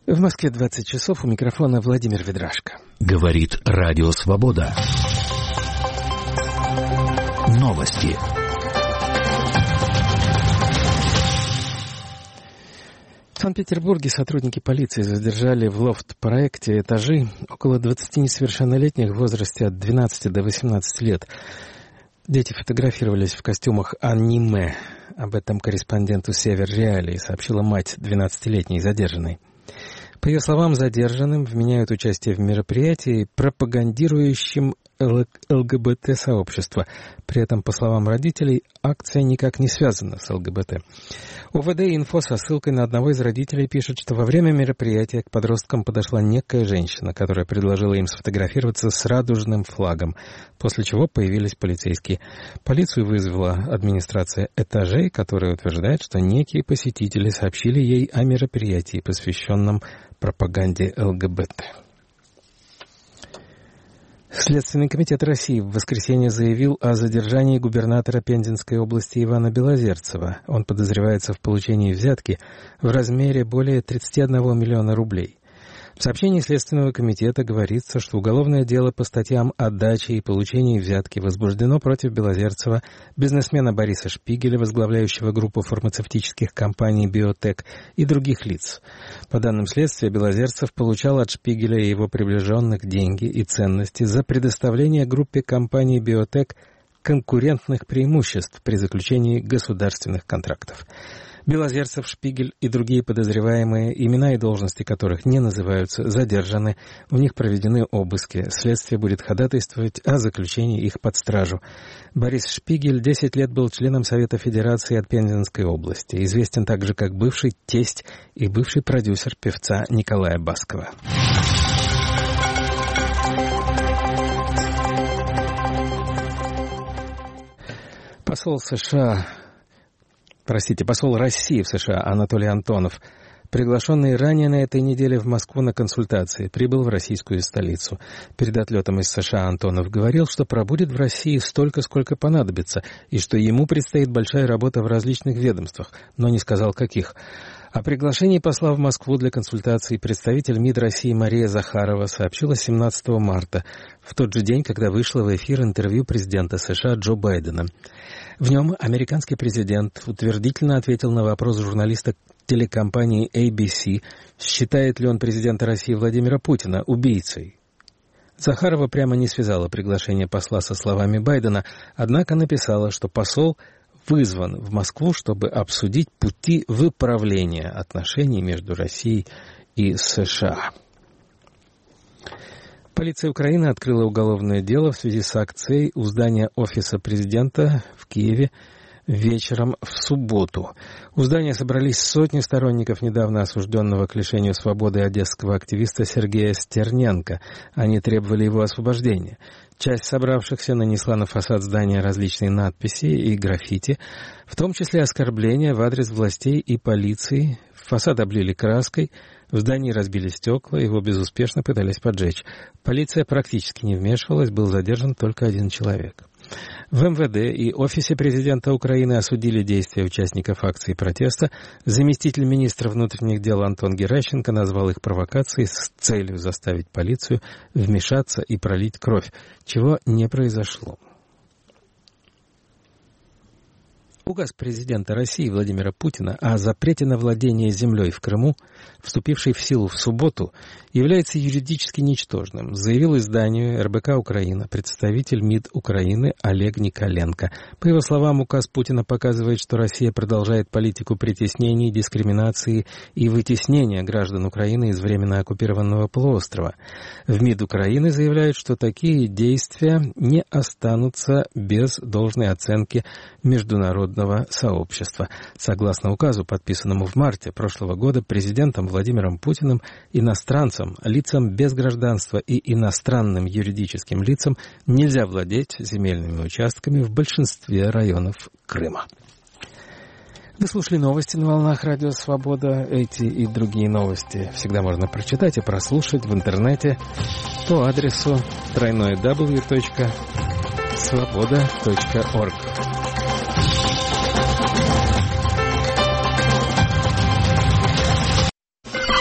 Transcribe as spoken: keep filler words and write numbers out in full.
В Москве двадцать часов, у микрофона Владимир Ведрашко. Говорит Радио Свобода. Новости. В Санкт-Петербурге сотрудники полиции задержали в лофт-проекте «Этажи» около двадцати несовершеннолетних в возрасте от двенадцати до восемнадцати лет. Дети фотографировались в костюмах аниме. Об этом корреспонденту «Север Реалии» сообщила мать двенадцатилетней задержанной. По ее словам, задержанным вменяют участие в мероприятии, пропагандирующем ЛГБТ-сообщество. При этом, по словам родителей, акция никак не связана с ЛГБТ. УВД-инфо со ссылкой на одного из родителей пишет, что во время мероприятия к подросткам подошла некая женщина, которая предложила им сфотографироваться с радужным флагом, после чего появились полицейские. Полицию вызвала администрация «Этажей», которая утверждает, что некие посетители сообщили ей о мероприятии, посвященном пропаганде ЛГБТ. Следственный комитет России в воскресенье заявил о задержании губернатора Пензенской области Ивана Белозерцева. Он подозревается в получении взятки в размере более тридцати одного миллиона рублей. В сообщении Следственного комитета говорится, что уголовное дело по статьям о даче и получении взятки возбуждено против Белозерцева, бизнесмена Бориса Шпигеля, возглавляющего группу фармацевтических компаний «Биотек», и других лиц. По данным следствия, Белозерцев получал от Шпигеля и его приближенных деньги и ценности за предоставление группе компаний «Биотек» конкурентных преимуществ при заключении государственных контрактов. Белозерцев, Шпигель и другие подозреваемые, имена и должности которых не называются, задержаны. У них проведены обыски. Следствие будет ходатайствовать о заключении их под стражу. Борис Шпигель десять лет был членом Совета Федерации от Пензенской области. Известен также как бывший тесть и бывший продюсер певца Николая Баскова. Посол США... Простите, посол России в США Анатолий Антонов, приглашенный ранее на этой неделе в Москву на консультации, прибыл в российскую столицу. Перед отлетом из США Антонов говорил, что пробудет в России столько, сколько понадобится, и что ему предстоит большая работа в различных ведомствах, но не сказал, каких. О приглашении посла в Москву для консультаций представитель МИД России Мария Захарова сообщила семнадцатого марта, в тот же день, когда вышло в эфир интервью президента США Джо Байдена. В нем американский президент утвердительно ответил на вопрос журналиста телекомпании эй би си, считает ли он президента России Владимира Путина убийцей. Захарова прямо не связала приглашение посла со словами Байдена, однако написала, что посол вызван в Москву, чтобы обсудить пути выправления отношений между Россией и США. Полиция Украины открыла уголовное дело в связи с акцией у здания офиса президента в Киеве вечером в субботу. У здания собрались сотни сторонников недавно осужденного к лишению свободы одесского активиста Сергея Стерненко. Они требовали его освобождения. Часть собравшихся нанесла на фасад здания различные надписи и граффити, в том числе оскорбления в адрес властей и полиции. Фасад облили краской, в здании разбили стекла, его безуспешно пытались поджечь. Полиция практически не вмешивалась, был задержан только один человек. В эм вэ дэ и офисе президента Украины осудили действия участников акции протеста. Заместитель министра внутренних дел Антон Геращенко назвал их провокацией с целью заставить полицию вмешаться и пролить кровь, чего не произошло. Указ президента России Владимира Путина о запрете на владение землей в Крыму, вступивший в силу в субботу, является юридически ничтожным, заявил изданию эр бэ ка «Украина» представитель МИД Украины Олег Николенко. По его словам, указ Путина показывает, что Россия продолжает политику притеснений, дискриминации и вытеснения граждан Украины из временно оккупированного полуострова. В МИД Украины заявляют, что такие действия не останутся без должной оценки международного сообщества. Согласно указу, подписанному в марте прошлого года президентом Владимиром Путиным, иностранцам, лицам без гражданства и иностранным юридическим лицам нельзя владеть земельными участками в большинстве районов Крыма. Вы слушали новости на волнах Радио Свобода. Эти и другие новости всегда можно прочитать и прослушать в интернете по адресу дабл ю дабл ю дабл ю точка свобода точка орг.